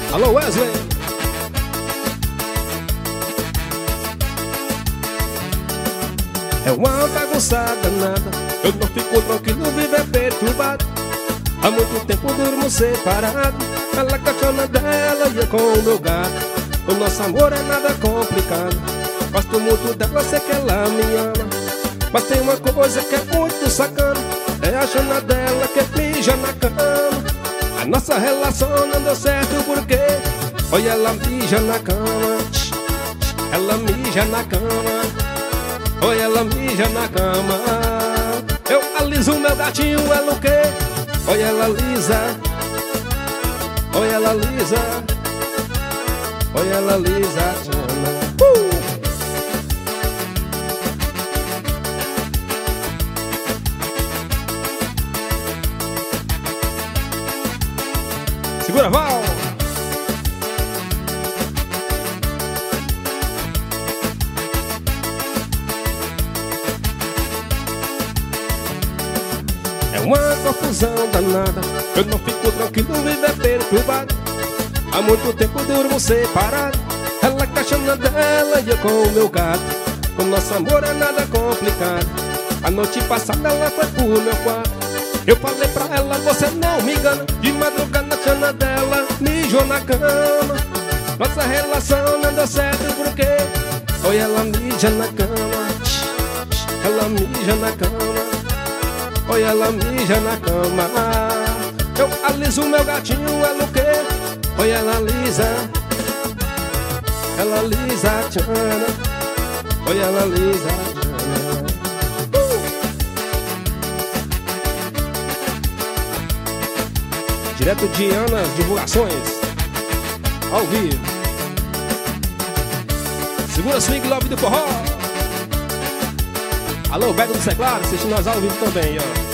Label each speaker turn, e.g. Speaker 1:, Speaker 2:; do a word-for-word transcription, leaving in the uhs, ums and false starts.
Speaker 1: Alô, Wesley. É uma bagunçada nada, eu não fico tranquilo, viver perturbado. Há muito tempo durmo separado, ela caixona dela e eu com o meu gato. O nosso amor é nada complicado, gosto muito dela, sei que ela me ama. Mas tem uma coisa que é muito sacana, é a chana dela que mija na cama. A nossa relação não deu certo porque olha, ela mija na cama, ela mija na cama, olha, ela mija na cama. Eu aliso meu gatinho, ela o quê? Olha, ela lisa, olha, ela lisa, olha, ela lisa. uh! Segura, Val! É uma confusão danada, eu não fico tranquilo, viver perturbado. Há muito tempo durmo separado, ela caixona dela e eu com o meu gato. O nosso amor é nada complicado, a noite passada ela foi pro meu quarto. Eu falei pra ela, você não me engana, de madrugada na chana dela, mijou na cama. Nossa relação não deu certo porque olha, ela mija na cama, ela mija na cama, olha, ela mija na cama. Eu aliso meu gatinho, ela o quê? Olha, ela lisa, ela lisa a chana, olha, ela lisa a chana. Direto de Ana Divulgações, ao vivo. Segura swing love do forró. Alô, Beto do Seclaro, assistindo nós ao vivo também, ó.